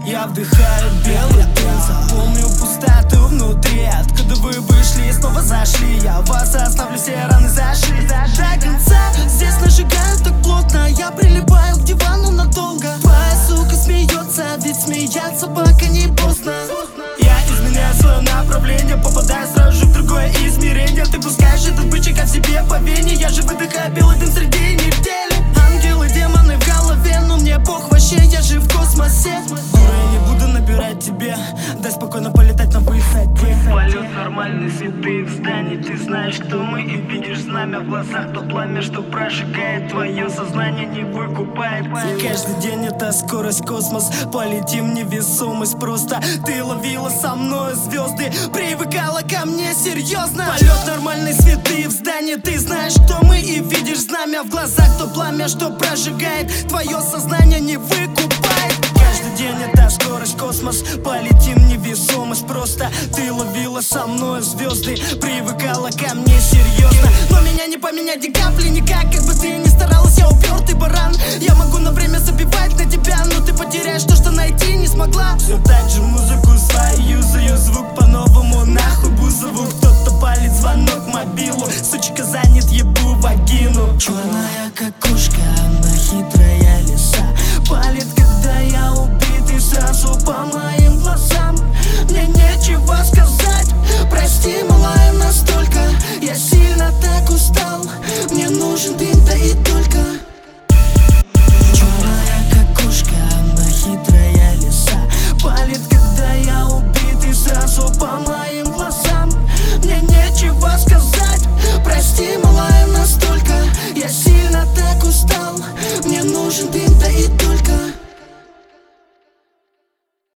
Я вдыхаю белый дым, запомню пустоту внутри. Откуда вы вышли и снова зашли? Я вас оставлю, все раны зашли до конца. Здесь нажигают так плотно, я прилипаю к дивану надолго. Твоя сука смеется, ведь смеяться пока не поздно. Я изменяю свое направление, попадаю сразу же в другое измерение. Ты пускаешь этот бычок от себе по вене. Я же выдыхаю белый дым среди недели. Ангелы, демоны в голове, но мне пох вообще, я же в космосе. Дура, я не буду набирать тебе, дай спокойно полетать на высоте. Полет нормальный, святые в здании. Ты знаешь, что мы, и видишь знамя в глазах. То пламя, что прожигает твое сознание, не выкупает. Каждый день это скорость, космос. Полетим, невесомость. Просто ты ловила со мной звезды, привыкала ко мне серьезно. Полет нормальный, святые в здании. Ты знаешь, что мы, и видишь знамя в глазах. То пламя, что прожигает твое сознание, не выкупает. Каждый день это скорость, космос. Полетим, невесомость. Просто ты ловила со мной звезды, привыкала ко мне серьезно. Но меня не поменять ни капли, никак. Как бы ты ни старалась, я упертый баран. Я могу на время забивать на тебя, но ты потеряешь то, что найти не смогла. Все так же музыку свою юзаю, звук по-новому нахуй бузову. Кто-то палит звонок мобилу, сучка занят, ебу вагину. Черная как кошка, она хитрая лиса. Палит, когда я убитый, сразу по моим глазам. Мне нечего сказать, прости, малая, настолько. Я сильно так устал, мне нужен дым, да и только. Черная как кошка, она хитрая лиса. Палит, когда я убитый, сразу по моим глазам. Мне нечего сказать, прости, малая, настолько. Я сильно так устал, мне нужен дым.